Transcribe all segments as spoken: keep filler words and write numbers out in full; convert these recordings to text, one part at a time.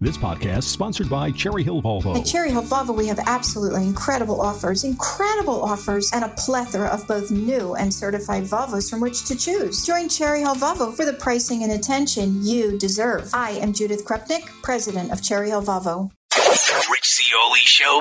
This podcast is sponsored by Cherry Hill Volvo. At Cherry Hill Volvo, we have absolutely incredible offers, incredible offers, and a plethora of both new and certified Volvos from which to choose. Join Cherry Hill Volvo for the pricing and attention you deserve. I am Judith Krupnik, president of Cherry Hill Volvo. The Rich Zeoli Show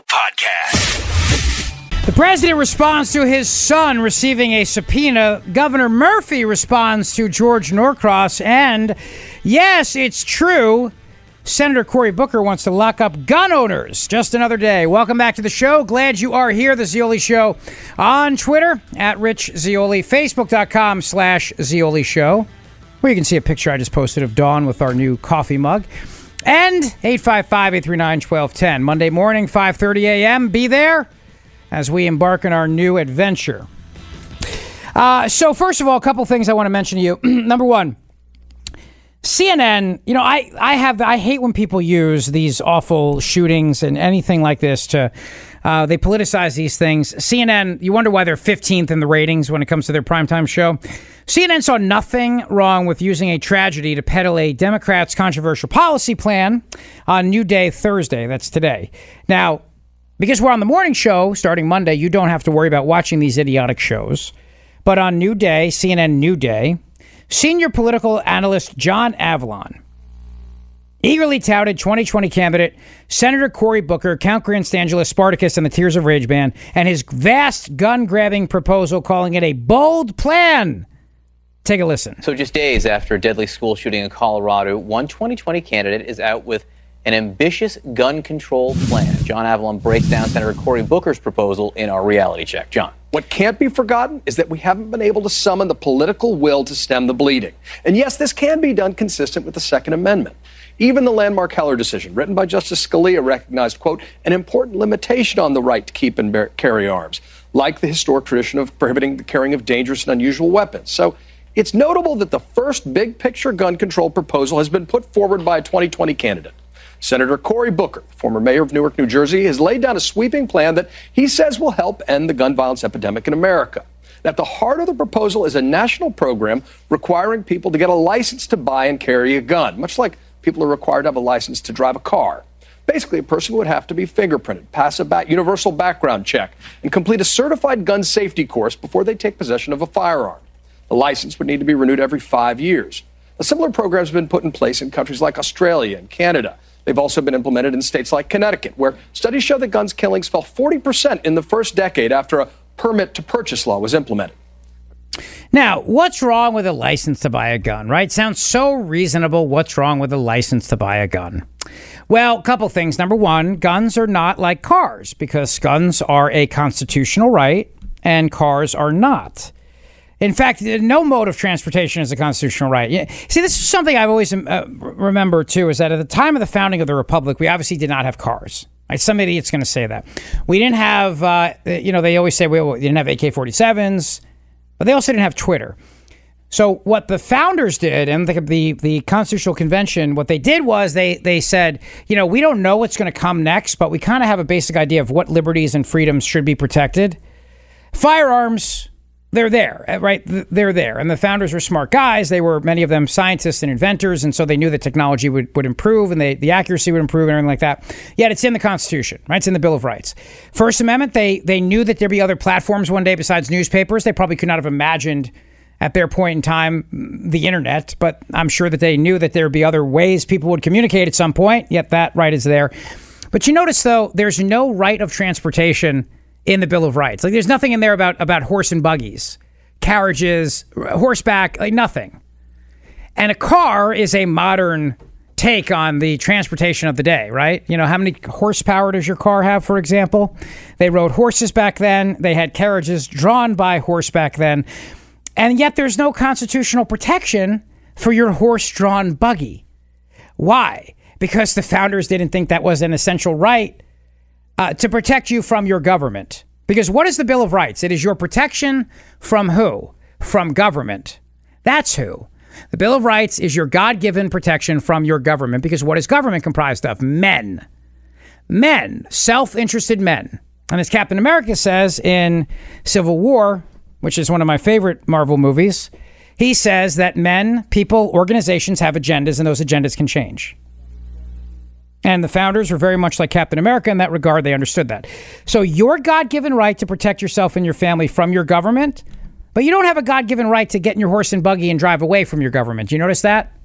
podcast. The president responds to his son receiving a subpoena. Governor Murphy responds to George Norcross. And yes, it's true. Senator Cory Booker wants to lock up gun owners. Just another day. Welcome back to the show. Glad you are here. The Zeoli Show on Twitter, at Rich Zeoli, Facebook.com slash Zeoli Show, where you can see a picture I just posted of Dawn with our new coffee mug. And eight five five, eight three nine, one two one zero. Monday morning, five thirty a.m. Be there as we embark on our new adventure. Uh, so first of all, a couple things I want to mention to you. Number one, C N N, you know, I, I have, I hate when people use these awful shootings and anything like this to, uh, they politicize these things. C N N, you wonder why they're fifteenth in the ratings when it comes to their primetime show. C N N saw nothing wrong with using a tragedy to peddle a Democrats' controversial policy plan on New Day Thursday. That's today. Now, because we're on the morning show starting Monday, you don't have to worry about watching these idiotic shows. But on New Day, C N N New Day, senior political analyst John Avlon eagerly touted twenty twenty candidate Senator Cory Booker, Count Grandstangela, Spartacus, and the Tears of Rage Band, and his vast gun-grabbing proposal, calling it a bold plan. Take a listen. So just days after a deadly school shooting in Colorado, one twenty twenty candidate is out with an ambitious gun control plan. John Avlon breaks down Senator Cory Booker's proposal in our reality check. John. What can't be forgotten is that we haven't been able to summon the political will to stem the bleeding. And yes, this can be done consistent with the Second Amendment. Even the landmark Heller decision, written by Justice Scalia, recognized, quote, an important limitation on the right to keep and bear, carry arms, like the historic tradition of prohibiting the carrying of dangerous and unusual weapons. So it's notable that the first big picture gun control proposal has been put forward by a twenty twenty candidate. Senator Cory Booker, former mayor of Newark, New Jersey, has laid down a sweeping plan that he says will help end the gun violence epidemic in America. At the heart of the proposal is a national program requiring people to get a license to buy and carry a gun, much like people are required to have a license to drive a car. Basically, a person would have to be fingerprinted, pass a ba- universal background check, and complete a certified gun safety course before they take possession of a firearm. The license would need to be renewed every five years. A similar program has been put in place in countries like Australia and Canada. They've also been implemented in states like Connecticut, where studies show that guns killings fell forty percent in the first decade after a permit to purchase law was implemented. Now, what's wrong with a license to buy a gun, right? Sounds so reasonable. What's wrong with a license to buy a gun? Well, a couple things. Number one, guns are not like cars because guns are a constitutional right and cars are not. In fact, no mode of transportation is a constitutional right. Yeah. See, this is something I've always uh, remember, too, is that at the time of the founding of the Republic, we obviously did not have cars. Right? Some idiot's going to say that. We didn't have, uh, you know, they always say we, we didn't have A K forty-sevens, but they also didn't have Twitter. So what the founders did, and the, the, the Constitutional Convention, what they did was they, they said, you know, we don't know what's going to come next, but we kind of have a basic idea of what liberties and freedoms should be protected. Firearms, they're there, right? They're there. And the founders were smart guys. They were, many of them, scientists and inventors. And so they knew that technology would, would improve and they, the accuracy would improve and everything like that. Yet it's in the Constitution, right? It's in the Bill of Rights. First Amendment, they they knew that there'd be other platforms one day besides newspapers. They probably could not have imagined at their point in time the internet, but I'm sure that they knew that there'd be other ways people would communicate at some point. Yet that right is there. But you notice, though, there's no right of transportation in the Bill of Rights. Like, there's nothing in there about, about horse and buggies, carriages, horseback, like nothing. And a car is a modern take on the transportation of the day, right? You know, how many horsepower does your car have, for example? They rode horses back then. They had carriages drawn by horse back then. And yet there's no constitutional protection for your horse-drawn buggy. Why? Because the founders didn't think that was an essential right Uh, to protect you from your government. Because what is the Bill of Rights? It is your protection from who? From government. That's who. The Bill of Rights is your God-given protection from your government. Because what is government comprised of? Men. Men. Self-interested men. And as Captain America says in Civil War, which is one of my favorite Marvel movies, he says that men, people, organizations have agendas, and those agendas can change. And the founders were very much like Captain America in that regard. They understood that. So your God-given right to protect yourself and your family from your government, but you don't have a God-given right to get in your horse and buggy and drive away from your government. Do you notice that?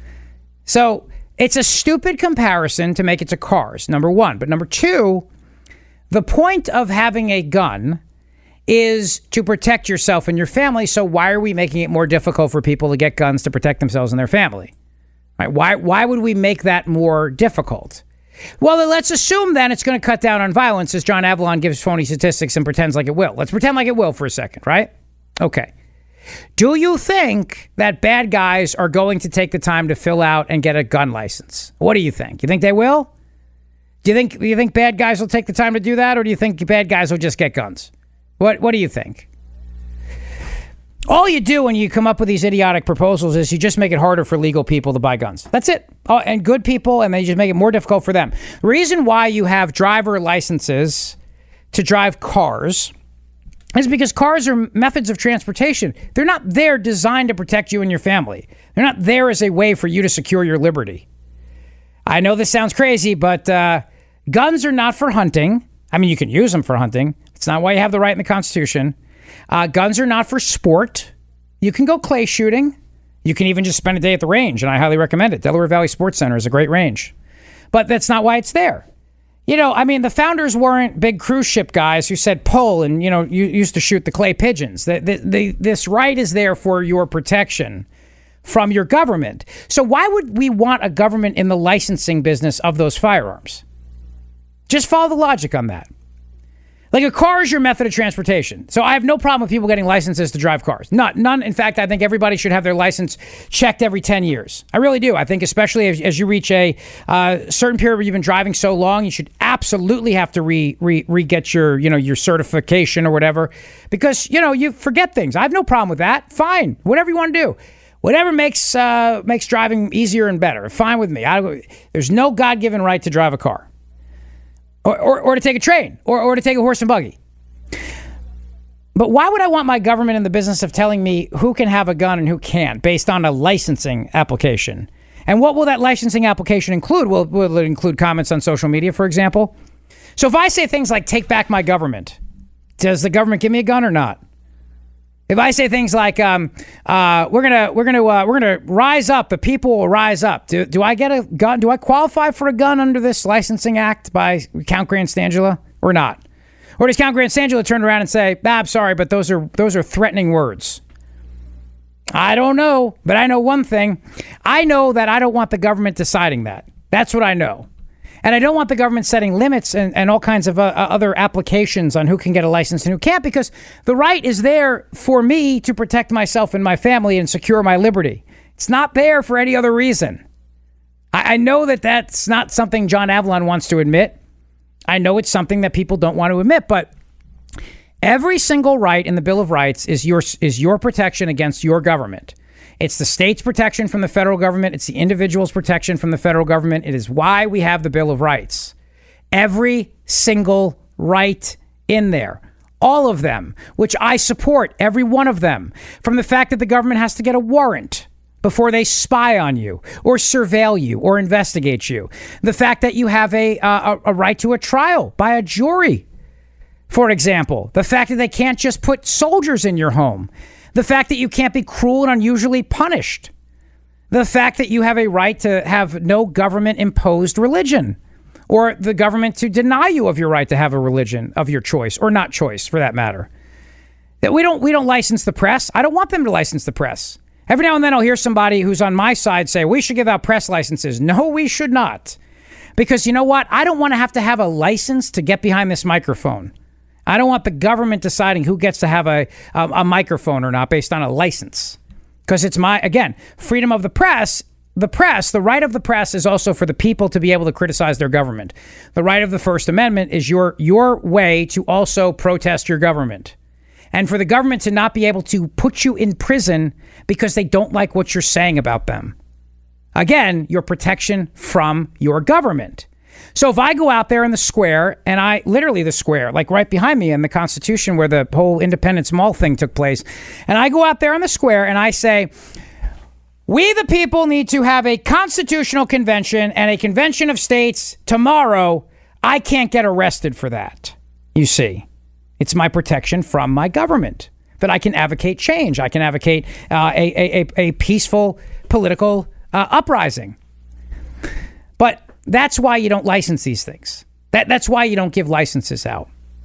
So it's a stupid comparison to make it to cars, number one. But number two, the point of having a gun is to protect yourself and your family. So why are we making it more difficult for people to get guns to protect themselves and their family? Right? Why, why would we make that more difficult? Well, then let's assume then it's going to cut down on violence as John Avlon gives phony statistics and pretends like it will. Let's pretend like it will for a second, right? Okay. Do you think that bad guys are going to take the time to fill out and get a gun license? What do you think? You think they will? Do you think, do you think bad guys will take the time to do that, or do you think bad guys will just get guns? What, what do you think? All you do when you come up with these idiotic proposals is you just make it harder for legal people to buy guns. That's it. Oh, and good people, and they just make it more difficult for them. The reason why you have driver licenses to drive cars is because cars are methods of transportation. They're not there designed to protect you and your family. They're not there as a way for you to secure your liberty. I know this sounds crazy, but uh, guns are not for hunting. I mean, you can use them for hunting. It's not why you have the right in the Constitution. Uh, guns are not for sport. You can go clay shooting. You can even just spend a day at the range, and I highly recommend it. Delaware Valley Sports Center is a great range. But that's not why it's there. You know, I mean, the founders weren't big cruise ship guys who said pull and, you know, you used to shoot the clay pigeons. The, the, the, this right is there for your protection from your government. So why would we want a government in the licensing business of those firearms? Just follow the logic on that. Like, a car is your method of transportation. So I have no problem with people getting licenses to drive cars. Not, none. In fact, I think everybody should have their license checked every ten years. I really do. I think especially as, as you reach a uh, certain period where you've been driving so long, you should absolutely have to re, re, re-get your, you know, your certification or whatever. Because, you know, you forget things. I have no problem with that. Fine. Whatever you want to do. Whatever makes uh, makes driving easier and better. Fine with me. I, there's no God-given right to drive a car. Or, or, or to take a train, or, or to take a horse and buggy. But why would I want my government in the business of telling me who can have a gun and who can't based on a licensing application? And what will that licensing application include? Will, will it include comments on social media, for example? So if I say things like, take back my government, does the government give me a gun or not? If I say things like, um, uh, we're gonna, we're gonna, uh, we're gonna rise up, the people will rise up. Do, do I get a gun? Do I qualify for a gun under this licensing act by Count Grant Stangela or not? Or does Count Grant Stangela turn around and say, ah, I'm sorry, but those are those are threatening words? I don't know, but I know one thing. I know that I don't want the government deciding that. That's what I know. And I don't want the government setting limits and, and all kinds of uh, other applications on who can get a license and who can't, because the right is there for me to protect myself and my family and secure my liberty. It's not there for any other reason. I, I know that that's not something John Avlon wants to admit. I know it's something that people don't want to admit, but every single right in the Bill of Rights is your, is your protection against your government. It's the state's protection from the federal government. It's the individual's protection from the federal government. It is why we have the Bill of Rights. Every single right in there. All of them, which I support, every one of them. From the fact that the government has to get a warrant before they spy on you or surveil you or investigate you. The fact that you have a, uh, a, a right to a trial by a jury, for example. The fact that they can't just put soldiers in your home. The fact that you can't be cruel and unusually punished. The fact that you have a right to have no government-imposed religion, or the government to deny you of your right to have a religion of your choice, or not choice, for that matter. That we don't we don't license the press. I don't want them to license the press. Every now and then I'll hear somebody who's on my side say, we should give out press licenses. No, we should not. Because you know what? I don't want to have to have a license to get behind this microphone. I don't want the government deciding who gets to have a, a, a microphone or not based on a license. Because it's my, again, freedom of the press. The press, the right of the press is also for the people to be able to criticize their government. The right of the First Amendment is your, your way to also protest your government. And for the government to not be able to put you in prison because they don't like what you're saying about them. Again, your protection from your government. So if I go out there in the square, and I, literally the square, like right behind me in the Constitution where the whole Independence Mall thing took place, and I go out there in the square and I say, We, the people, need to have a constitutional convention and a convention of states tomorrow. I can't get arrested for that. You see, it's my protection from my government that I can advocate change. I can advocate uh, a, a, a peaceful political uh, uprising. But that's why you don't license these things. That, that's why you don't give licenses out.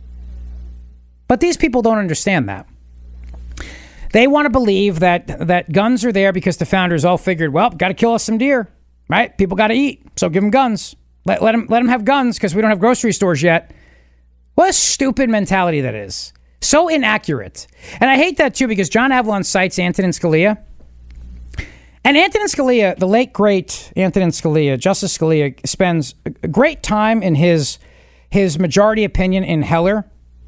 But these people don't understand that. They want to believe that that guns are there because the founders all figured, well, got to kill us some deer, right? People got to eat, so give them guns. Let, let, them, let them have guns because we don't have grocery stores yet. What a stupid mentality that is. So inaccurate. And I hate that, too, because John Avalon cites Antonin Scalia. And Antonin Scalia, the late, great Antonin Scalia, Justice Scalia, spends a great time in his, his majority opinion in Heller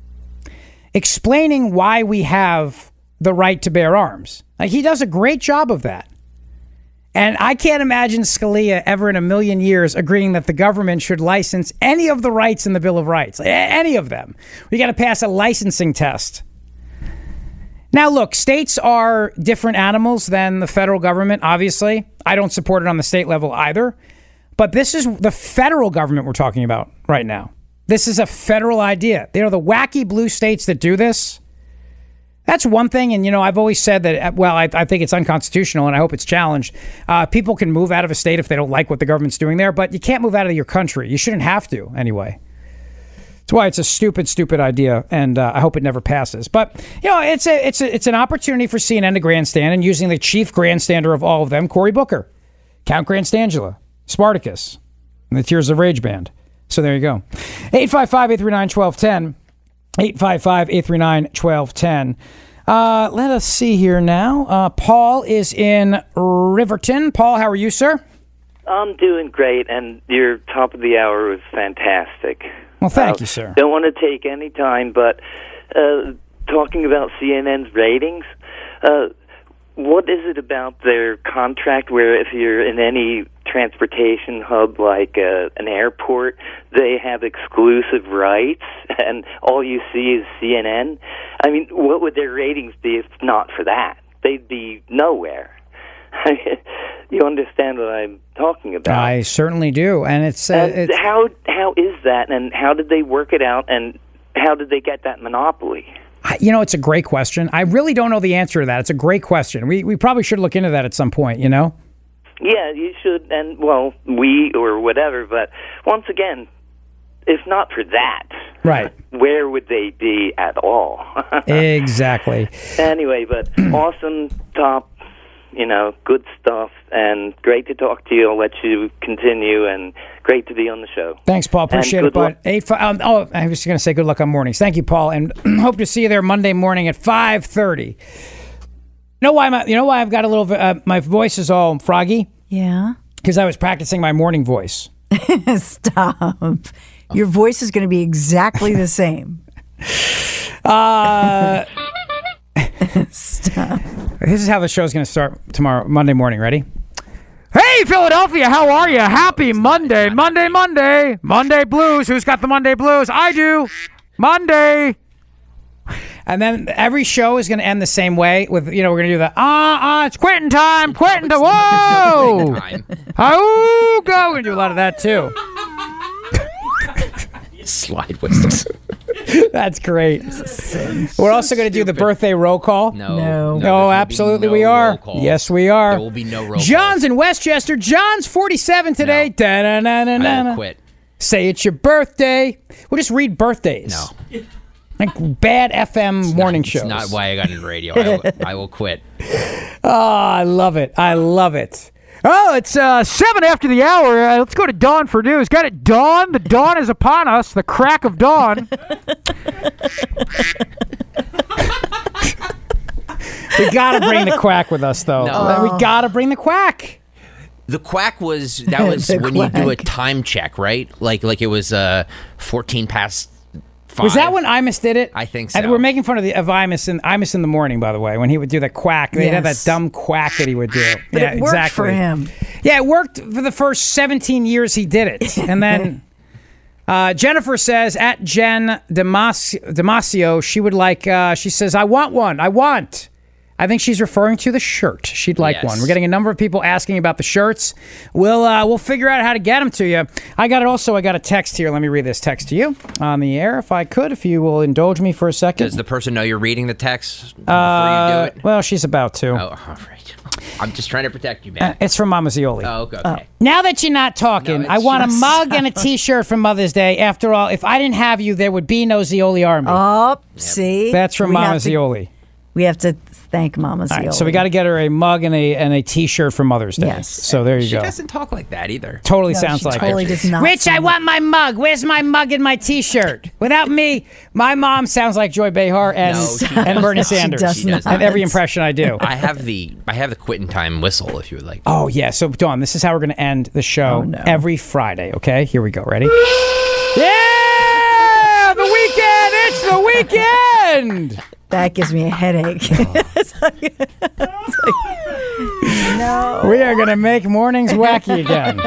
explaining why we have the right to bear arms. Like, he does a great job of that. And I can't imagine Scalia ever in a million years agreeing that the government should license any of the rights in the Bill of Rights. Any of them. We got to pass a licensing test. Now, look, states are different animals than the federal government, obviously. I don't support it on the state level either. But this is the federal government we're talking about right now. This is a federal idea. You know, the wacky blue states that do this, that's one thing. And, you know, I've always said that, well, I, I think it's unconstitutional and I hope it's challenged. Uh, people can move out of a state if they don't like what the government's doing there, but you can't move out of your country. You shouldn't have to anyway. That's why it's a stupid, stupid idea, and uh, I hope it never passes. But, you know, it's a, it's a, it's an opportunity for C N N to grandstand, and using the chief grandstander of all of them, Cory Booker, Count Grandstangela, Spartacus, and the Tears of Rage Band. So there you go. eight five five, eight three nine, one two one zero. eight five five, eight three nine, one two one zero. Uh, let us see here now. Uh, Paul is in Riverton. Paul, how are you, sir? I'm doing great, and your top of the hour was fantastic. Well, thank uh, you, sir. Don't want to take any time, but uh, talking about C N N's ratings, uh, what is it about their contract where if you're in any transportation hub like uh, an airport, they have exclusive rights and all you see is C N N? I mean, what would their ratings be if not for that? They'd be nowhere. You understand what I'm talking about? I certainly do. And it's, uh, and it's how how is that, and how did they work it out, and how did they get that monopoly? You know, it's a great question. I really don't know the answer to that. It's a great question. We we probably should look into that at some point, you know? Yeah, you should, and, well, we or whatever, but once again, if not for that, right, where would they be at all? Exactly. Anyway, but awesome top, you know, good stuff, and great to talk to you. I'll let you continue, and great to be on the show. Thanks, Paul. Appreciate it, bud. Eight, five, um, oh, I was going to say good luck on mornings. Thank you, Paul, and hope to see you there Monday morning at five thirty. You know why? I'm, you know why I've got a little. Uh, my voice is all froggy. Yeah. Because I was practicing my morning voice. Stop. Your voice is going to be exactly the same. Uh. Stop. This is how the show's going to start tomorrow, Monday morning. Ready? Hey, Philadelphia, how are you? Happy Monday, Monday, Monday. Monday blues. Who's got the Monday blues? I do. Monday. And then every show is going to end the same way with, you know, we're going to do the, ah, uh, uh, it's quitting time, quitting to, whoa. Oh, go. We're going to do a lot of that, too. Slide whistles. That's great. We're also going to do the birthday roll call. No. No, no absolutely no we are. Roll Yes, we are. There will be no roll John's calls. in Westchester. John's forty-seven today. No. Da-na-na-na-na. I will quit. Say it's your birthday. We'll just read birthdays. No. Like bad F M It's morning not, shows. It's not why I got into radio. I will, I will quit. Oh, I love it. I love it. Oh, it's uh, seven after the hour. Uh, let's go to Dawn for news. Got it, Dawn? The dawn is upon us. The crack of dawn. We got to bring the quack with us, though. No. We got to bring the quack. The quack was, that was The when quack. you do a time check, right? Like like it was uh, fourteen past five. Was that when Imus did it? I think And so. we're making fun of the of Imus in Imus in the morning, by the way, when he would do the quack. They'd have that Yes. dumb quack that he would do. But yeah, it worked exactly. for him. Yeah, it worked for the first seventeen years he did it. And then uh, Jennifer says, at Jen Damasio, Damasio she would like, uh, she says, I want one. I want. I think she's referring to the shirt. She'd like Yes. one. We're getting a number of people asking about the shirts. We'll uh, we'll figure out how to get them to you. I got it. Also, I got a text here. Let me read this text to you on the air, if I could, if you will indulge me for a second. Does the person know you're reading the text before Uh, you do it? Well, she's about to. Oh, all right. I'm just trying to protect you, man. Uh, it's from Mama Zioli. Oh, okay. okay. Now that you're not talking, No, I it's want a just- mug and a T-shirt for Mother's Day. After all, if I didn't have you, there would be no Zioli Army. Oh, see? That's from We Mama have to- Zioli. We have to thank Mama All Zioli. right, so we got to get her a mug and a and a T-shirt for Mother's Day. Yes. So there you She go. doesn't talk like that either. Totally No, sounds she like totally it. does not Rich, I sound want my mug. Where's my mug and my T-shirt? Without me, my mom sounds like Joy Behar and, No, she and Bernie does not. Sanders. She does She does not. And every impression I do. I have the I have the quitting time whistle if you would like. Oh, yeah. So, Dawn, this is how we're going to end the show Oh, no. every Friday, okay? Here we go. Ready? Yeah! The weekend! It's the weekend! That gives me a headache. It's like- it's like- no. We are going to make mornings wacky again.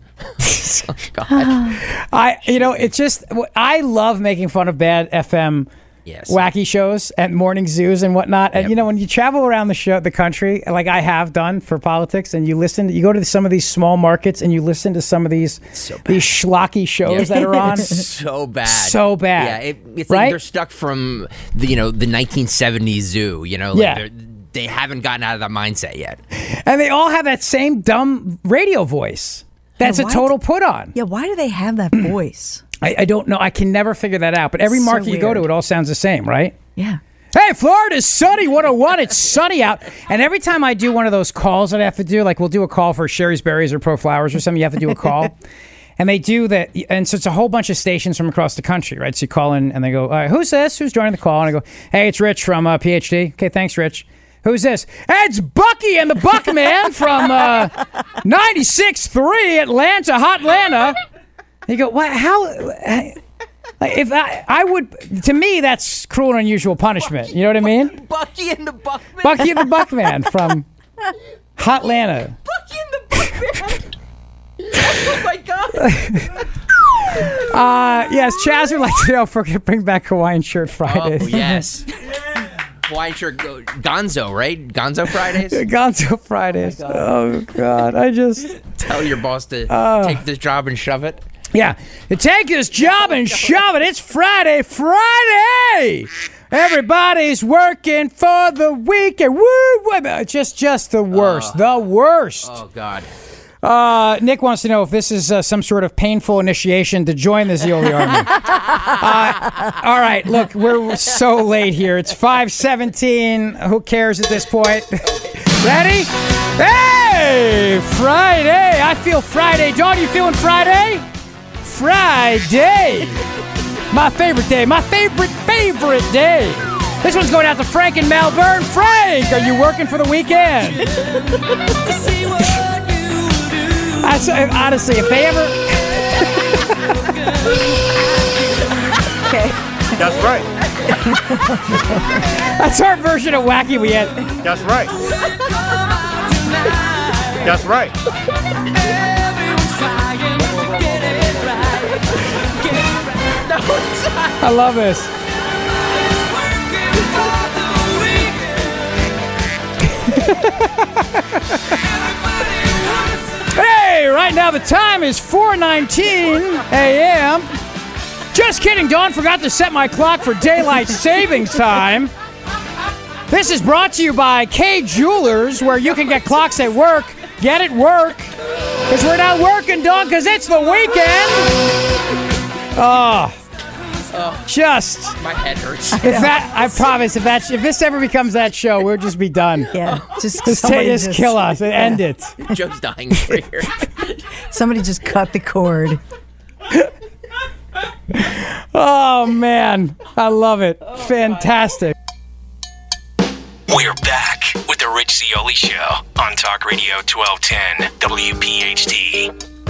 God. I, you know, it's just, I love making fun of bad F M Yes. wacky shows at morning zoos and whatnot. And Yep. you know, when you travel around the show, the country, like I have done for politics, and you listen, you go to some of these small markets and you listen to some of these So bad. these schlocky shows Yeah. that are on. So bad. So bad. Yeah, it, it's Right? like they're stuck from the you know the nineteen seventies zoo. You know, like Yeah. they're- they haven't gotten out of that mindset yet. And they all have that same dumb radio voice. That's Yeah, a why total d- put on. Yeah, why do they have that voice? I, I don't know. I can never figure that out. But every So market you go to, weird. it all sounds the same, right? Yeah. Hey, Florida's sunny. one oh one. It's sunny out. And every time I do one of those calls that I have to do, like we'll do a call for Sherry's Berries or Pro Flowers or something, you have to do a call. And they do that. And so it's a whole bunch of stations from across the country, right? So you call in and they go, all right, who's this? Who's joining the call? And I go, hey, it's Rich from uh, P H D. Okay, thanks, Rich. Who's this? Hey, it's Bucky and the Buckman from uh, ninety-six three Atlanta, Hot Atlanta. You go, what? How? Like, if I, I would, to me, that's cruel and unusual punishment. You know what I mean? Bucky and the Buckman. Bucky and the Buckman from Hot Atlanta. Bucky and the Buckman. Oh my god. Uh, yes, Chaz would like to know if we're going to bring back Hawaiian Shirt Fridays. Oh yes. Why sure go Gonzo, right? Gonzo Fridays. Gonzo Fridays. Oh, God. I just. Tell your boss to Uh. take this job and shove it. Yeah. To take this job and shove it. It's Friday. Friday! Everybody's working for the weekend. Woo! woo. Just, just the worst. the worst. Oh god. Uh, Nick wants to know if this is uh, some sort of painful initiation to join the Zioli Army. uh, all right, look, we're so late here. It's five seventeen. Who cares at this point? Ready? Hey! Friday! I feel Friday. Dawn, you feeling Friday? Friday! My favorite day. My favorite, favorite day. This one's going out to Frank in Melbourne. Frank, are you working for the weekend? I, so, honestly, if they ever... Okay. That's right. That's our version of wacky we had. That's right. That's right. I love this. Hey, right now the time is four nineteen a.m. Just kidding, Dawn. Forgot to set my clock for daylight savings time. This is brought to you by K Jewelers, where you can get clocks at work. Get it work. Because we're not working, Dawn, because it's the weekend. Oh. Just. My head hurts. If that, I promise, if that, if this ever becomes that show, we'll just be done. Yeah. Just, Just, ta- somebody just kill us and end it. Joe's dying over here. Somebody just cut the cord. Oh man, I love it. Fantastic. We're back with the Rich Zioli Show on Talk Radio twelve ten W P H T.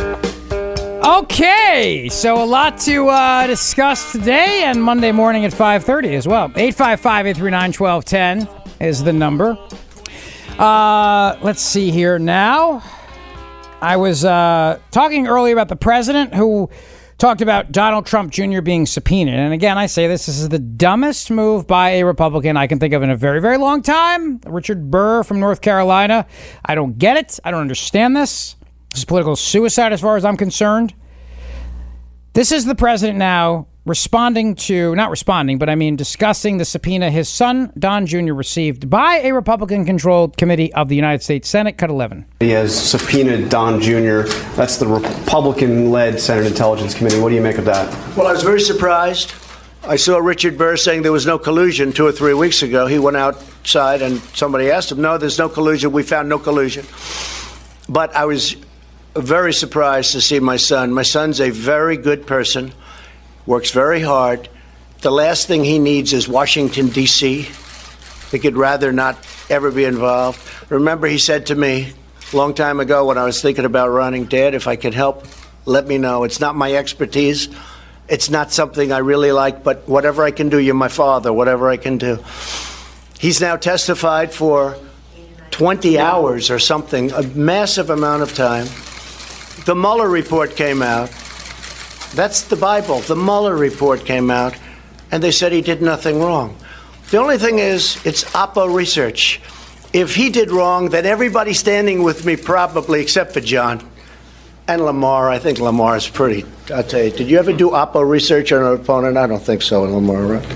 Okay, so a lot to uh, discuss today and Monday morning at five thirty as well. eight five five, eight three nine, one two one zero is the number. Uh, let's see here now. I was uh, talking earlier about the president who talked about Donald Trump Junior being subpoenaed. And again, I say this, this is the dumbest move by a Republican I can think of in a very, very long time. Richard Burr from North Carolina. I don't get it. I don't understand this. This is political suicide as far as I'm concerned. This is the president now responding to, not responding, but I mean discussing the subpoena his son, Don Junior, received by a Republican-controlled committee of the United States Senate. Cut eleven. He has subpoenaed Don Junior That's the Republican-led Senate Intelligence Committee. What do you make of that? Well, I was very surprised. I saw Richard Burr saying there was no collusion two or three weeks ago. He went outside and somebody asked him, no, there's no collusion. We found no collusion. But I was very surprised to see my son. My son's a very good person. Works very hard. The last thing he needs is Washington, D C He could rather not ever be involved. Remember, he said to me a long time ago when I was thinking about running, Dad, if I could help, let me know. It's not my expertise. It's not something I really like, but whatever I can do, you're my father, whatever I can do. He's now testified for twenty hours or something, a massive amount of time. The Mueller report came out. That's the Bible. The Mueller report came out, and they said he did nothing wrong. The only thing is, it's Oppo research. If he did wrong, then everybody standing with me probably, except for John and Lamar. I think Lamar is pretty. I'll tell you, did you ever do Oppo research on an opponent? I don't think so, Lamar, right?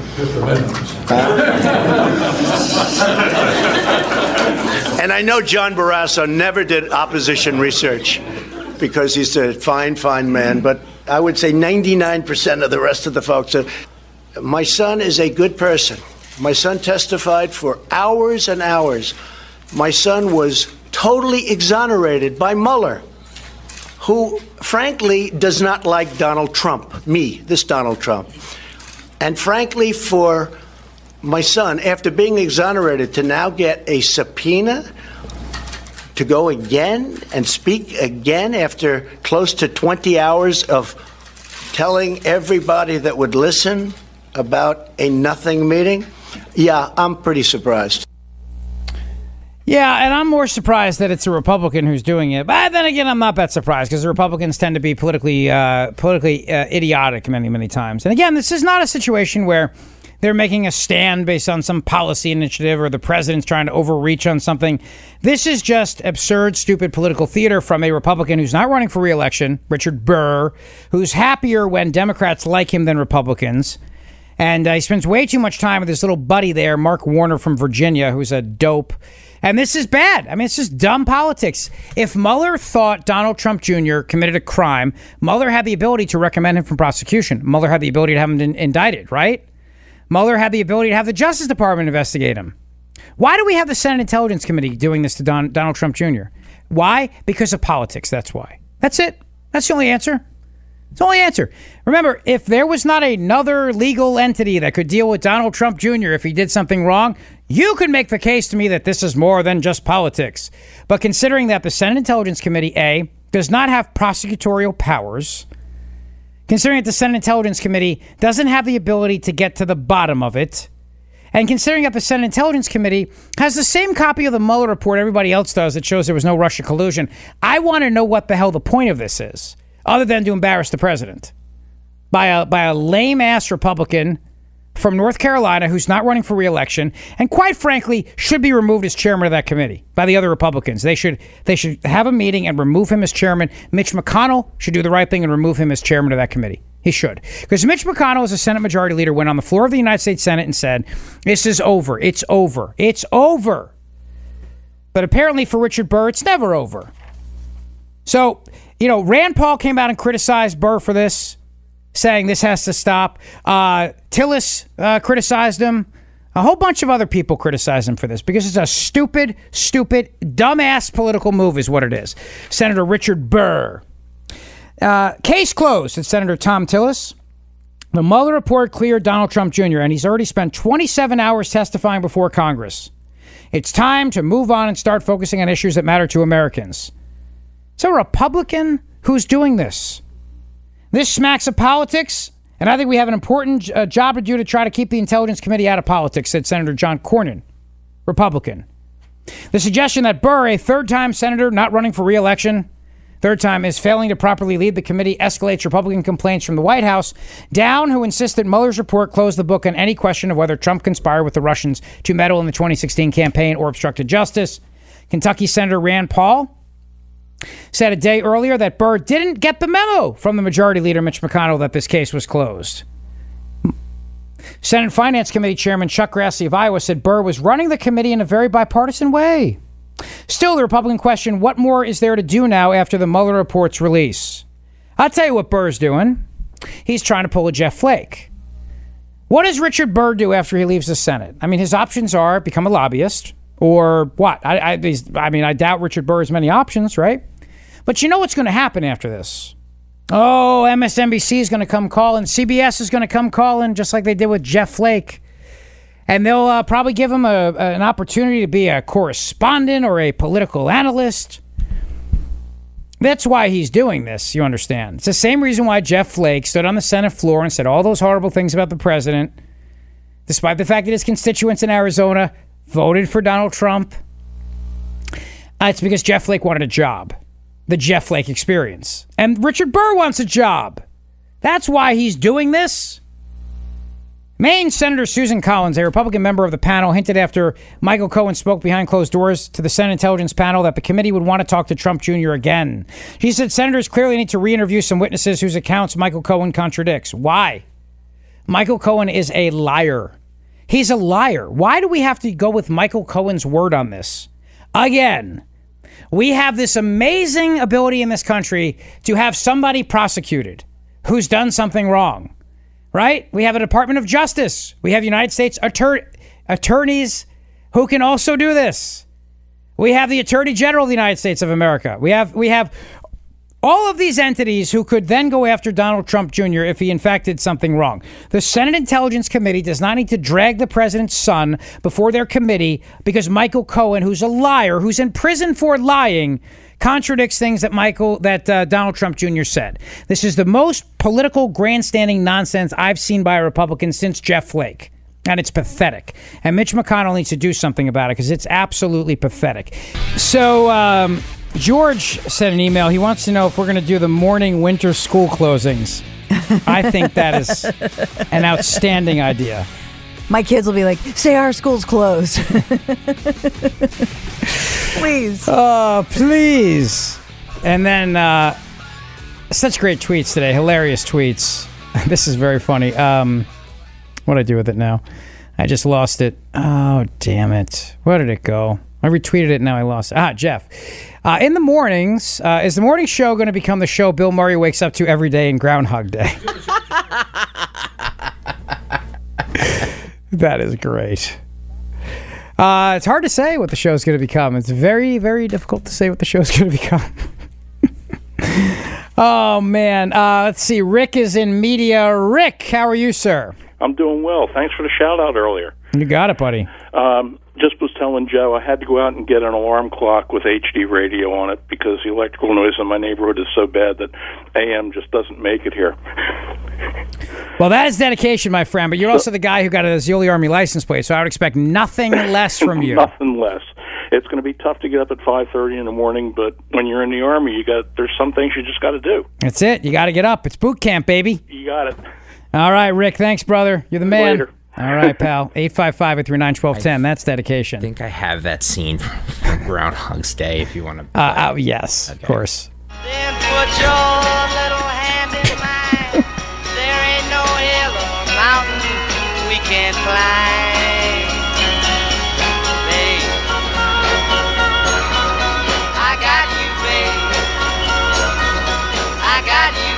Huh? And I know John Barrasso never did opposition research because he's a fine, fine man, but I would say ninety-nine percent of the rest of the folks. Uh, my son is a good person. My son testified for hours and hours. My son was totally exonerated by Mueller, who, frankly, does not like Donald Trump, me, this Donald Trump. And frankly, for my son, after being exonerated, to now get a subpoena to go again and speak again after close to twenty hours of telling everybody that would listen about a nothing meeting, yeah, I'm pretty surprised. Yeah, and I'm more surprised that it's a Republican who's doing it. But then again, I'm not that surprised because the Republicans tend to be politically uh, politically uh, idiotic many, many times. And again, this is not a situation where they're making a stand based on some policy initiative or the president's trying to overreach on something. This is just absurd, stupid political theater from a Republican who's not running for re-election, Richard Burr, who's happier when Democrats like him than Republicans. And uh, he spends way too much time with his little buddy there, Mark Warner from Virginia, who's a dope. And this is bad. I mean, it's just dumb politics. If Mueller thought Donald Trump Junior committed a crime, Mueller had the ability to recommend him from prosecution. Mueller had the ability to have him in- indicted, right? Mueller had the ability to have the Justice Department investigate him. Why do we have the Senate Intelligence Committee doing this to Don- Donald Trump Junior? Why? Because of politics, that's why. That's it. That's the only answer. It's the only answer. Remember, if there was not another legal entity that could deal with Donald Trump Junior if he did something wrong, you could make the case to me that this is more than just politics. But considering that the Senate Intelligence Committee, A, does not have prosecutorial powers, considering that the Senate Intelligence Committee doesn't have the ability to get to the bottom of it, and considering that the Senate Intelligence Committee has the same copy of the Mueller report everybody else does that shows there was no Russia collusion, I want to know what the hell the point of this is, other than to embarrass the president by a by a lame-ass Republican from North Carolina who's not running for re-election, and quite frankly should be removed as chairman of that committee by the other Republicans. They should they should have a meeting and remove him as chairman. Mitch McConnell should do the right thing and remove him as chairman of that committee. He should. Because Mitch McConnell, as a Senate Majority Leader, went on the floor of the United States Senate and said, this is over. It's over. It's over. But apparently for Richard Burr, it's never over. So, you know, Rand Paul came out and criticized Burr for this, saying this has to stop. Uh, Tillis uh, criticized him. A whole bunch of other people criticized him for this because it's a stupid, stupid, dumbass political move is what it is. Senator Richard Burr. Uh, case closed, said Senator Thom Tillis. The Mueller report cleared Donald Trump Junior, and he's already spent twenty-seven hours testifying before Congress. It's time to move on and start focusing on issues that matter to Americans. It's a Republican who's doing this. This smacks of politics, and I think we have an important uh, job to do to try to keep the Intelligence Committee out of politics, said Senator John Cornyn, Republican. The suggestion that Burr, a third-time senator not running for re-election, Third time is failing to properly lead the committee escalates Republican complaints from the White House. Down, who insisted Mueller's report closed the book on any question of whether Trump conspired with the Russians to meddle in the twenty sixteen campaign or obstructed justice. Kentucky Senator Rand Paul said a day earlier that Burr didn't get the memo from the Majority Leader Mitch McConnell that this case was closed. Senate Finance Committee Chairman Chuck Grassley of Iowa said Burr was running the committee in a very bipartisan way. Still, the Republican question, what more is there to do now after the Mueller report's release? I'll tell you what Burr's doing. He's trying to pull a Jeff Flake. What does Richard Burr do after he leaves the Senate? I mean, his options are become a lobbyist or what? I, I, these, I mean, I doubt Richard Burr has many options, right? But you know what's going to happen after this? Oh, M S N B C is going to come calling. C B S is going to come calling just like they did with Jeff Flake. And they'll uh, probably give him a, a, an opportunity to be a correspondent or a political analyst. That's why he's doing this, you understand. It's the same reason why Jeff Flake stood on the Senate floor and said all those horrible things about the president, despite the fact that his constituents in Arizona voted for Donald Trump. Uh, it's because Jeff Flake wanted a job. The Jeff Flake experience. And Richard Burr wants a job. That's why he's doing this. Maine Senator Susan Collins, a Republican member of the panel, hinted after Michael Cohen spoke behind closed doors to the Senate Intelligence panel that the committee would want to talk to Trump Junior again. She said senators clearly need to re-interview some witnesses whose accounts Michael Cohen contradicts. Why? Michael Cohen is a liar. He's a liar. Why do we have to go with Michael Cohen's word on this? Again, we have this amazing ability in this country to have somebody prosecuted who's done something wrong. Right? We have a Department of Justice. We have United States attor- attorneys who can also do this. We have the Attorney General of the United States of America. We have we have all of these entities who could then go after Donald Trump Junior if he in fact did something wrong. The Senate Intelligence Committee does not need to drag the president's son before their committee because Michael Cohen, who's a liar, who's in prison for lying, contradicts things that Michael, that uh, Donald Trump Junior said. This is the most political grandstanding nonsense I've seen by a Republican since Jeff Flake. And it's pathetic. And Mitch McConnell needs to do something about it because it's absolutely pathetic. So um, George sent an email. He wants to know if we're going to do the morning winter school closings. I think that is an outstanding idea. My kids will be like, say our school's closed. Please. Oh, please. And then, uh, such great tweets today. Hilarious tweets. This is very funny. Um, what do I do with it now? I just lost it. Oh, damn it. Where did it go? I retweeted it, now I lost it. Ah, Jeff. Uh, in the mornings, uh, is the morning show going to become the show Bill Murray wakes up to every day in Groundhog Day? That is great. Uh, it's hard to say what the show's going to become. It's very, very difficult to say what the show's going to become. Oh, man. Uh, let's see. Rick is in media. Rick, how are you, sir? I'm doing well. Thanks for the shout-out earlier. You got it, buddy. Um, just was telling Joe I had to go out and get an alarm clock with H D radio on it because the electrical noise in my neighborhood is so bad that A M just doesn't make it here. Well, that is dedication, my friend, but you're also the guy who got a Zoli Army license plate, so I would expect nothing less from you. Nothing less. It's going to be tough to get up at five thirty in the morning, but when you're in the Army, you got there's some things you just got to do. That's it. You got to get up. It's boot camp, baby. You got it. All right, Rick. Thanks, brother. You're the man. Later. All right, pal. eight five five, eight three nine, one two one zero. That's dedication. I think I have that scene from Groundhog's Day if you want to. Uh, uh, yes, okay. Of course. Then put your little hand in mine. There ain't no hill or mountain we can't climb. Babe, I got you, babe. I got you,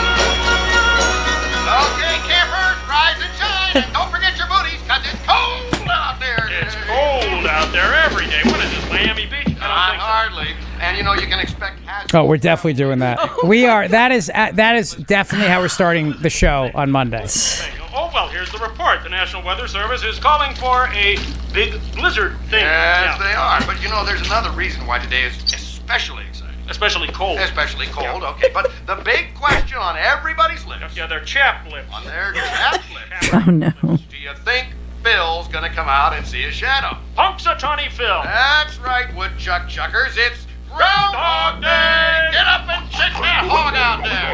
babe. Okay, campers, rise and shine. And don't forget your booties, because it's cold out there. It's cold out there every day. What is this, Miami Beach? I don't Not think so. hardly. And you know you can expect hazards. Oh, we're definitely doing that. We are. That is uh, that is definitely how we're starting the show on Monday. Oh, well, here's the report. The National Weather Service is calling for a big blizzard thing. Yes, Yeah. they are. But you know, there's another reason why today is especially exciting. Especially cold. Especially cold, Yeah. okay. But the big question on everybody's lips. Yeah, they're chapped lips. On their chapped lips. Oh, no. Do you think Phil's gonna come out and see a shadow? Punxsutawney Phil. That's right, woodchuck chuckers. It's Groundhog Day! Get up and shake that hog out there!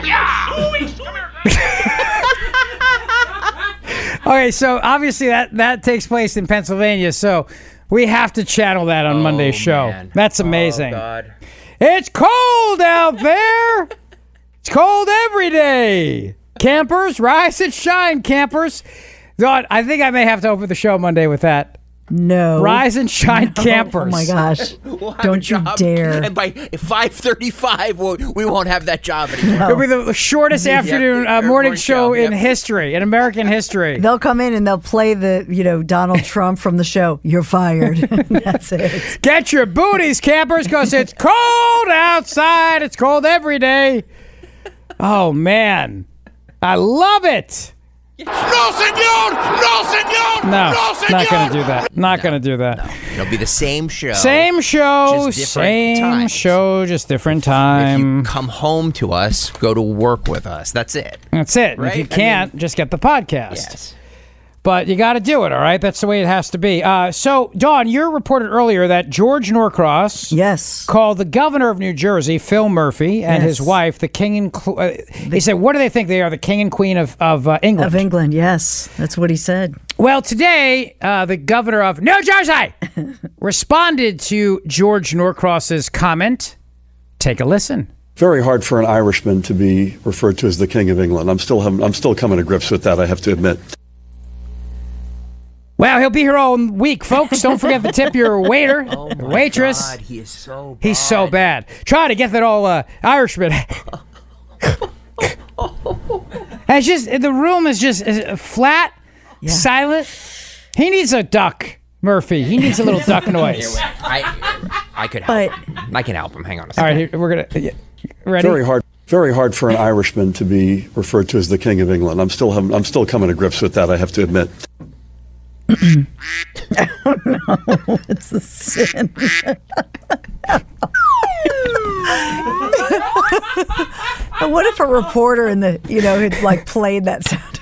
Yeah! Okay, so obviously that, that takes place in Pennsylvania, so we have to channel that on Oh, Monday's show. man. That's amazing. Oh, God. It's cold out there! It's cold every day! Campers, rise and shine, campers! Dawn, I think I may have to open the show Monday with that. No. Rise and shine, No. campers. Oh my gosh. We'll have Don't a job, you dare. And by five thirty-five, we'll, we won't have that job anymore. It'll be the shortest afternoon uh, Or morning show in yep. history, in American history. They'll come in and they'll play the, you know, Donald Trump from the show. You're fired. That's it. Get your booties, campers, because it's cold outside. It's cold every day. Oh, man. I love it. No, senor! No, senor! No, no, senor! not going to do that. Not going to do that. It'll be the same show. Same show, just different same times. show, just different If time. you come home to us, go to work with us. That's it. That's it. And Right? If you I can't, mean- just get the podcast. Yes. But you got to do it, all right? That's the way it has to be. Uh, so, Dawn, you reported earlier that George Norcross yes. called the governor of New Jersey, Phil Murphy, and Yes. his wife, the king and... Cl- uh, he said, what do they think they are, the king and queen of, of uh, England? Of England, yes. That's what he said. Well, today, uh, the governor of New Jersey responded to George Norcross's comment. Take a listen. Very hard for an Irishman to be referred to as the King of England. I'm still having, I'm still coming to grips with that, I have to admit. Well, he'll be here all week, folks. Don't forget to tip your waiter, Oh your my waitress. God, he is so bad. He's so bad. Try to get that old uh, Irishman. And it's just the room is just is flat, silent. He needs a duck, Murphy. He needs a little duck noise. I, I could help him. I can help him. Hang on a All second. right, here, we're gonna. yeah. Ready? Very hard, very hard for an Irishman to be referred to as the King of England. I'm still having, I'm still coming to grips with that, I have to admit. Oh no, it's a sin. And what if a reporter in the, you know, had like played that sound?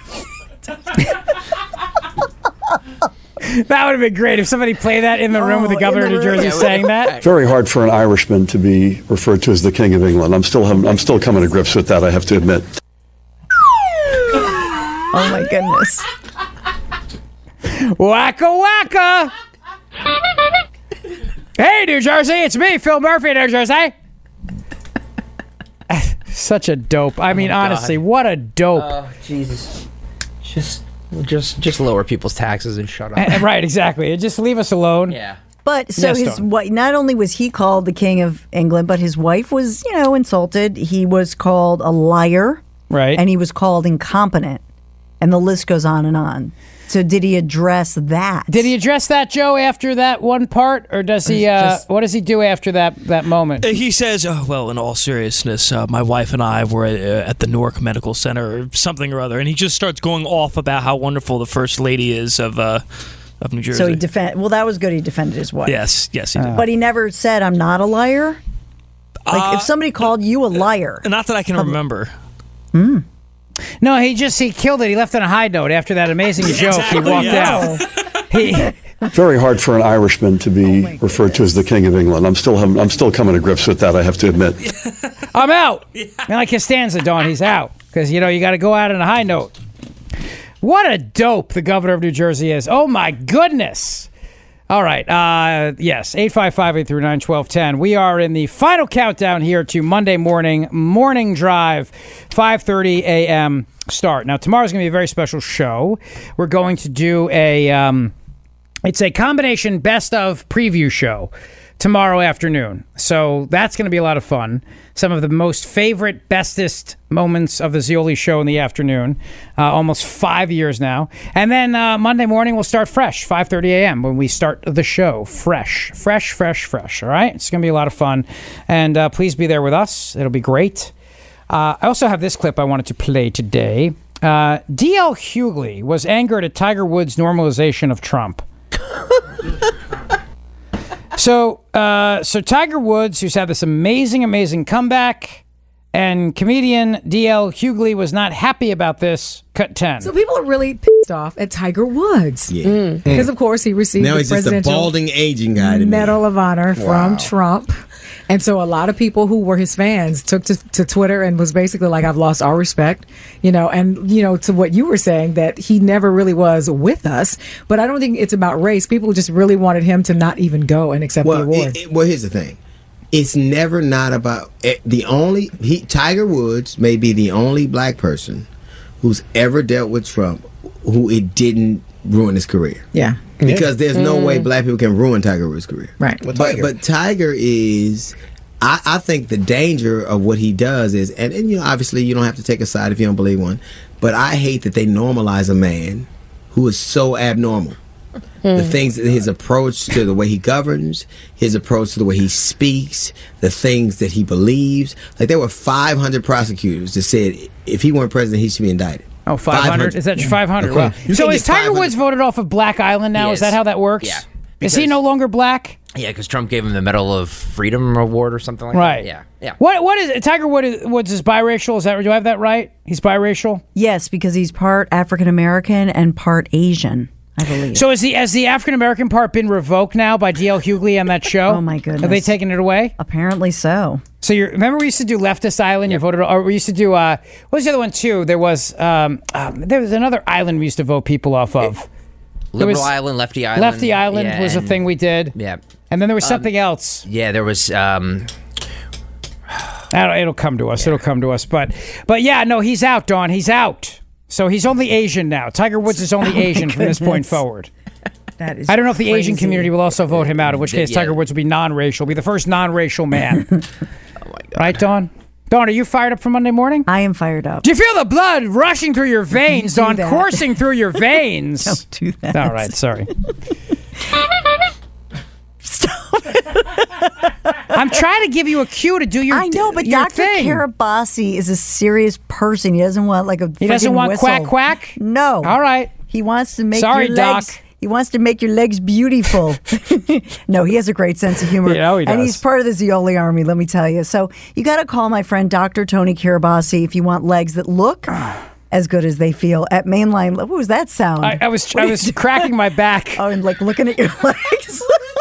That would have been great if somebody played that in the room with the Oh, governor of in New the room. Jersey Yeah, saying that. Very hard for an Irishman to be referred to as the King of England. I'm still having, I'm still coming to grips with that, I have to admit. Oh my goodness. Wacka wacka. Hey, New Jersey, it's me, Phil Murphy, New Jersey. Such a dope. I mean, Oh, God. honestly, what a dope. Oh, Jesus. Just, just, just lower people's taxes and shut up. Uh, right, exactly. Just leave us alone. Yeah. But so Yes, his Dawn. wife, not only was he called the King of England, but his wife was, you know, insulted. He was called a liar. Right. And he was called incompetent. And the list goes on and on. So did he address that? Did he address that, Joe, after that one part, or does he? Uh, Just- what does he do after that that moment? Uh, He says, oh, well, in all seriousness, uh, my wife and I were at, uh, at the Newark Medical Center or something or other. And he just starts going off about how wonderful the First Lady is of uh, of New Jersey. So he defend. Well, that was good. He defended his wife. Yes, yes, he did. But he never said, "I'm not a liar." Like Uh, if somebody called you a liar, Not that I can remember. No, he just he killed it. He left on a high note after that amazing joke. Exactly, he walked yeah. out. He, Very hard for an Irishman to be referred to as the King of England. I'm still having, I'm still coming to grips with that, I have to admit. I'm out. And like Costanza, Dawn, he's out because you know you got to go out on a high note. What a dope the governor of New Jersey is. Oh my goodness. All right. Uh, yes, eight five five, eight three nine, one two one zero. We are in the final countdown here to Monday morning, morning drive, five thirty a.m. start. Now, tomorrow's going to be a very special show. We're going to do a, um, it's a combination best of preview show tomorrow afternoon. So that's going to be a lot of fun. Some of the most favorite, bestest moments of the Zeoli show in the afternoon. Uh, almost five years now. And then uh, Monday morning, we'll start fresh, five thirty a.m. when we start the show. Fresh, fresh, fresh, fresh. All right? It's going to be a lot of fun. And uh, please be there with us. It'll be great. Uh, I also have this clip I wanted to play today. Uh, D L Hughley was angered at Tiger Woods' normalization of Trump. So, uh, so Tiger Woods, who's had this amazing, amazing comeback, and comedian D L Hughley was not happy about this. Cut ten. so people are really pissed off at Tiger Woods. Yeah. Mm. Because, of course, he received Now the he's just a Presidential balding aging guy to me. Medal of Honor Wow. from Trump. And so a lot of people who were his fans took to, to Twitter and was basically like, I've lost all respect, you know, and, you know, to what you were saying, that he never really was with us. But I don't think it's about race. People just really wanted him to not even go and accept Well, the award. it- it- well, here's the thing. It's never not about eh, the only he Tiger Woods may be the only black person who's ever dealt with Trump who it didn't ruin his career. Yeah. Because there's no Mm. way black people can ruin Tiger Woods' career. Right. But Tiger. but Tiger is I, I think the danger of what he does is and, and you know obviously you don't have to take a side if you don't believe one, but I hate that they normalize a man who is so abnormal. The things, his approach to the way he governs, his approach to the way he speaks, the things that he believes. Like there were five hundred prosecutors that said if he weren't president, he should be indicted. Oh, five hundred? Is that five hundred? Okay. Wow. You So can is get Tiger 500 Woods voted off of Black Island now? He Is that is. how that works? Yeah. Is he Because- no longer black? Yeah, because Trump gave him the Medal of Freedom Award or something like Right. that. Yeah. Yeah. What What is Tiger Woods? Woods is biracial? Is that do I have that right? He's biracial. Yes, because he's part African American and part Asian, I believe. So is the has the African American part been revoked now by D L Hughley on that show? Oh, my goodness. Have they taken it away? Apparently so. So you remember we used to do Leftist Island. You voted, or we used to do. Uh, what was the other one too? There was um, um, there was another island we used to vote people off of. There Liberal was- Island, Lefty Island. Lefty Island yeah, was a and- thing we did. Yeah. And then there was Um, something else. Yeah, there was. Um, I don't- It'll come to us. It'll come to us. But but yeah, no, he's out, Dawn. He's out. So he's only Asian now. Tiger Woods is only Oh, my Asian from this point goodness. forward. That is I don't know if the Asian crazy. community will also vote him out, in which case Yeah. Tiger Woods will be non-racial, be the first non-racial man. Oh my God. Right, Dawn? Dawn, are you fired up for Monday morning? I am fired up. Do you feel the blood rushing through your veins, Do Dawn, that. coursing through your veins? Don't do that. All right, sorry. I'm trying to give you a cue to do your I know, but your Doctor thing. Karabasi is a serious person. He doesn't want like a He doesn't friggin' want whistle. quack quack? No. All right. He wants to make Sorry, your Doc. legs. He wants to make your legs beautiful. No, he has a great sense of humor. You know he And does. he's part of the Zioli army, let me tell you. So you got to call my friend Doctor Tony Kiribati if you want legs that look as good as they feel at Mainline. What was that sound? I, I was What I are you was doing? cracking my back. Oh, and like looking at your legs.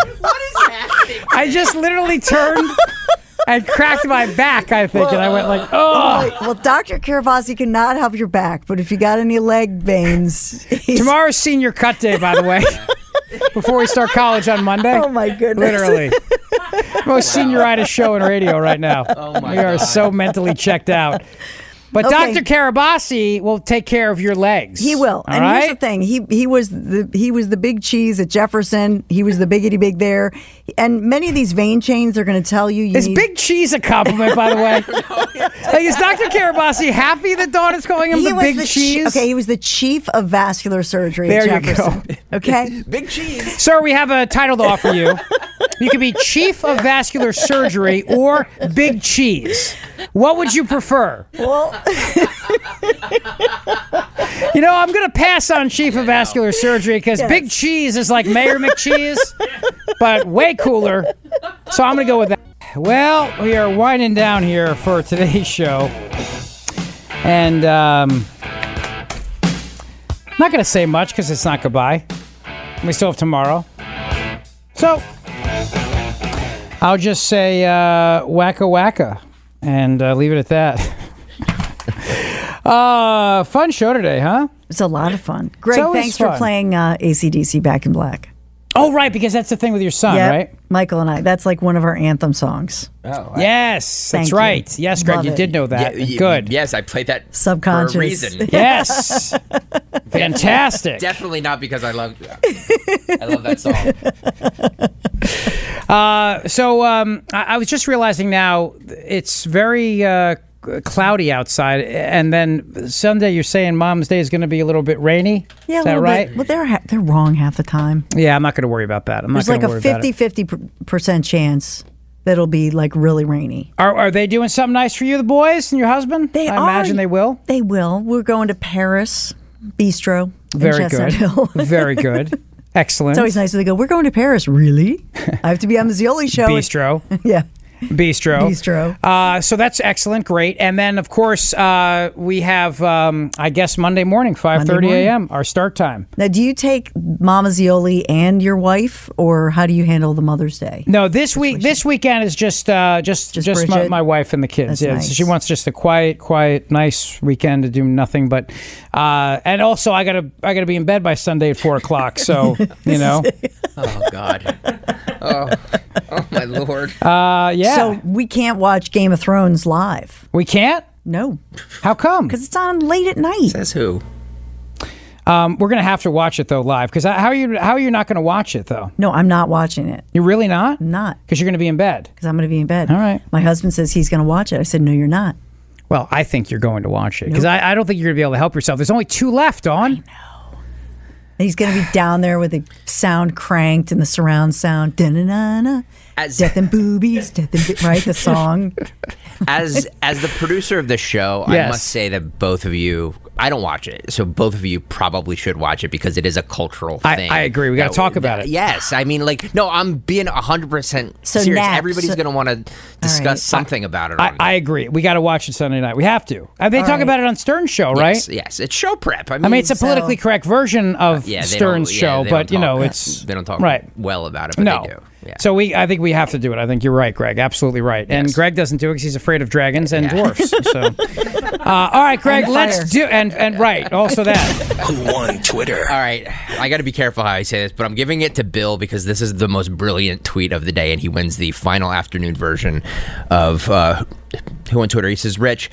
I just literally turned and cracked my back, I think, and I went like, oh. Well, Doctor Kiribati cannot help your back, but if you got any leg veins, he's- Tomorrow's senior cut day, by the way. Before we start college on Monday. Oh my goodness! Literally, most senioritis show in radio right now. Oh my we are God. so mentally checked out. But Okay. Doctor Karabasi will take care of your legs. He will. All and right? here's the thing: he he was the he was the big cheese at Jefferson. He was the biggity big there. And many of these vein chains are going to tell you. you Is need, big cheese a compliment, by the way? Like, is Doctor Karabasi happy that Dawn is calling him he the was big the cheese? Chi- okay, he was the chief of vascular surgery There at you Jefferson. go. Okay, Big cheese. Sir, we have a title to offer you. You could be Chief of Vascular Surgery or Big Cheese. What would you prefer? well, You know, I'm going to pass on Chief of Vascular Surgery because Yes. Big Cheese is like Mayor McCheese, but way cooler. So I'm going to go with that. Well, we are winding down here for today's show. And um, I'm not going to say much because it's not goodbye. We still have tomorrow. So I'll just say uh, wacka wacka and uh, leave it at that. uh, fun show today, huh? it's a lot of fun. Greg, always thanks for fun. playing uh, A C D C Back in Black. Oh, right, because that's the thing with your son, Yep. right? Michael and I. That's like one of our anthem songs. Oh, Yes, Thank that's you. right. Yes, Greg, Love you it. did know that. Yeah, y- Good. Yes, I played that Subconscious. for a reason. Yes. Fantastic. Definitely not because I love. I love that song. Uh, so um, I, I was just realizing now it's very uh, cloudy outside, and then Sunday you're saying Mom's Day is going to be a little bit rainy. Yeah, is a that little right? bit. Well, they're ha- they're wrong half the time. Yeah, I'm not going to worry about that. I'm There's not going like to a worry about it. fifty fifty percent chance that it'll be like really rainy. Are, are they doing something nice for you, the boys and your husband? They I are. imagine they will. They will. We're going to Paris Bistro. in Very Chestnut good. Hill. Very good. Excellent. It's always nice when they go, we're going to Paris. Really? I have to be on the Zioli show. Bistro. Yeah. Bistro. Bistro. Uh, so that's excellent, great. And then, of course, uh, we have, um, I guess, Monday morning, five thirty a.m., our start time. Now, do you take Mama Zioli and your wife, or how do you handle the Mother's Day? No, this week, this weekend is just uh, just just, Just my, Bridget? my wife and the kids. That's Yeah, nice. so she wants just a quiet, quiet, nice weekend to do nothing. But uh, and also, I gotta I gotta be in bed by Sunday at four o'clock. So you know. Oh God. Oh, oh my Lord. Uh, yeah. So we can't watch Game of Thrones live. We can't? No. How come? Because it's on late at night. Says who? Um, we're gonna have to watch it though live. Because how are you? How are you not gonna watch it though? No, I'm not watching it. You're really not? I'm not. Because you're gonna be in bed. Because I'm going to be in bed. All right. My husband says he's going to watch it. I said, no, you're not. Well, I think you're going to watch it because Nope. I, I don't think you're gonna be able to help yourself. There's only two left, Dawn. And he's going to be down there with the sound cranked and the surround sound. Da-na-na-na. As- Death and boobies. Death and bo- right? The song. As as the producer of the show, Yes. I must say that both of you, I don't watch it, so both of you probably should watch it because it is a cultural I- thing. I agree. We gotta that- talk about it. Yes, I mean, like, no, I'm being one hundred percent So serious. Nat, Everybody's so- going to want to discuss right. something about it. I, on I agree. We got to watch it Sunday night. We have to. Uh, they All talk right. about it on Stern's show, right? Yes, yes, it's show prep. I mean, I mean, it's a so- politically correct version of yeah, they Stern's don't- yeah, show, they but don't you know, talk- it's they don't talk right. well about it, but no. they do. Yeah. So we, I think we have to do it. I think you're right, Greg. Absolutely right. And Yes. Greg doesn't do it because he's afraid of dragons and Yeah. dwarfs. So, uh, all right, Greg, And let's fire. do and and right. Also that. Who won Twitter? All right, I got to be careful how I say this, but I'm giving it to Bill because this is the most brilliant tweet of the day, and he wins the final afternoon version of uh, Who on Twitter. He says, Rich,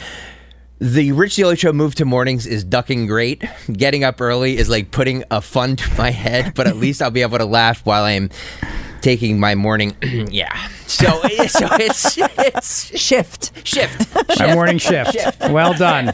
the Rich Zioli Show move to mornings is ducking great. Getting up early is like putting a fun to my head, but at least I'll be able to laugh while I'm taking my morning. yeah. So, so it's, it's Shift. shift. My shift. morning shift. Well done.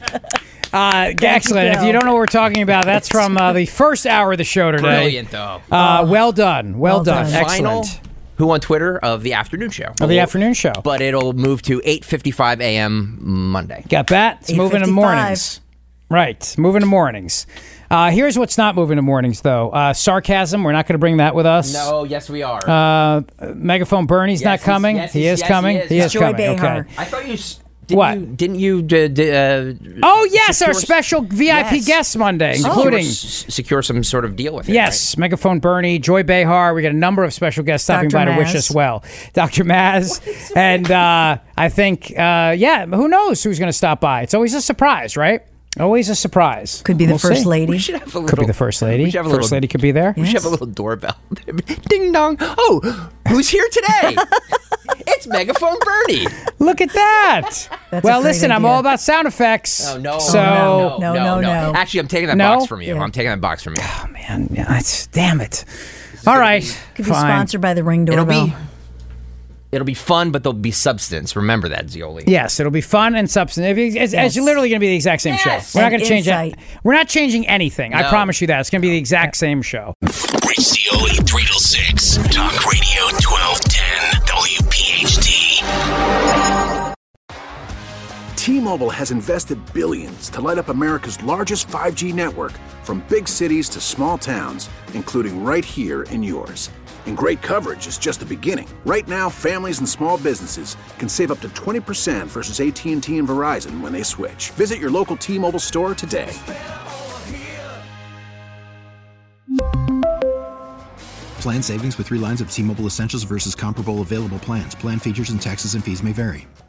Uh, excellent. If you don't know what we're talking about, that's from uh, the first hour of the show today. Brilliant, though. Uh, well done. Well, Well done. done. Final Excellent. Who on Twitter of the afternoon show. Of the afternoon show. But it'll move to eight fifty-five a.m. Monday. Got that? It's moving to eight fifty-five. mornings. Right. Moving to mornings. Uh, here's what's not moving to mornings, though. Uh, sarcasm. We're not going to bring that with us. No, yes, we are. Uh, Megaphone Bernie's Yes, not he's- coming. yes, he he's- is yes, coming. he is. He is Joy coming. Behar. Okay. I thought you. s- Didn't What? You, didn't you? D- d- uh, Oh yes, our secure- special V I P Yes. guests Monday, secure, including s- secure some sort of deal with it. yes, Megaphone Bernie, Joy Behar. We got a number of special guests stopping Doctor by to wish Maz. us well. Doctor Maz, and uh, I think uh, yeah, who knows who's going to stop by? It's always a surprise, right? Always a surprise. Could be the We'll first see. lady. We should have a little. Could be the first lady. We should have a First little, lady could be there. We should have a little doorbell. Ding dong. Oh, who's here today? It's Megaphone Bernie. Look at that. That's well, a great listen, I'm idea. all about sound effects. Oh no! So no, no, no, no. Actually, I'm taking that No? box from you. Yeah. I'm taking that box from you. oh man, yeah, it's, damn it. All right, Could be fine. sponsored by the Ring It'll Doorbell. be. It'll be fun, but there'll be substance. Remember that, Zioli. Yes, it'll be fun and substantive. It's, it's Yes. literally going to be the exact same Yes. show. We're not And going to change it. insight. We're not changing anything. I No. promise you that. It's going to be the exact same show. Rich Zioli, three till six. Talk Radio twelve ten W P H T. T-Mobile has invested billions to light up America's largest five G network, from big cities to small towns, including right here in yours. And great coverage is just the beginning. Right now, families and small businesses can save up to twenty percent versus A T and T and Verizon when they switch. Visit your local T-Mobile store today. Plan savings with three lines of T-Mobile Essentials versus comparable available plans. Plan features and taxes and fees may vary.